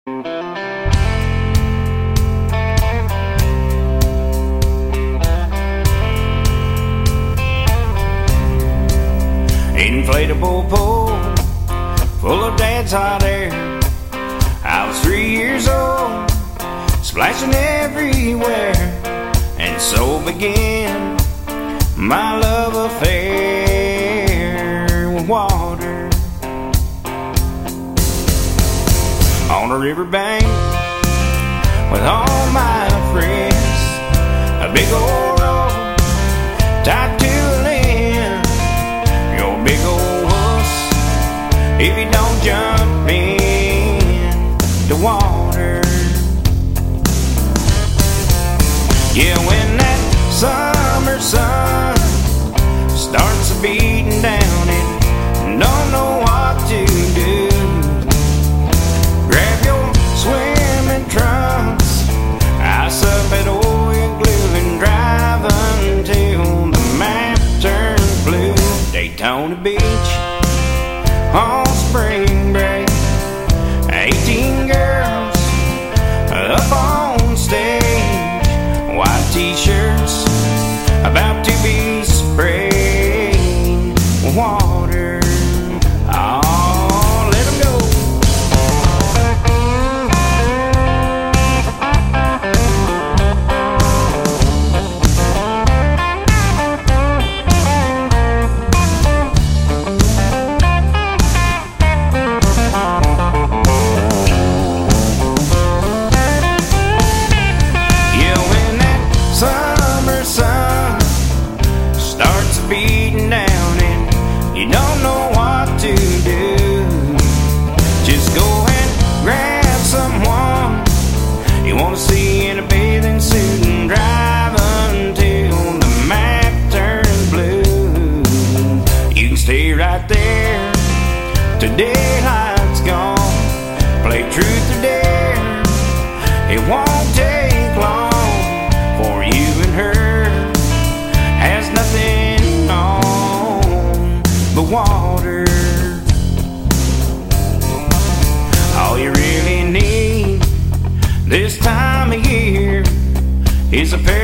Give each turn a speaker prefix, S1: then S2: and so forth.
S1: Inflatable pool full of dad's hot air. I was 3 years old, splashing everywhere, and so began my love affair with water. On a riverbank with all my friends, a big old rope tied to a limb. You're a big old wuss if you don't jump in the water. Yeah, when that summer sun starts beating down and don't know what to do, grab your swimming trunks, ice up that oil glue, and drive until the map turns blue. Daytona Beach on spring break, 18 girls up on stage, white t-shirts about to be sprayed with water. Oh, let 'em go. Yeah, when that summer sun starts beating down and you don't know what to do, just go and grab someone you want to see in a bathing suit and drive until the map turns blue. You can stay right there till daylight's gone. Play truth or dare, it won't take long, for you and her has nothing on but water. All you really need this time of year is a pair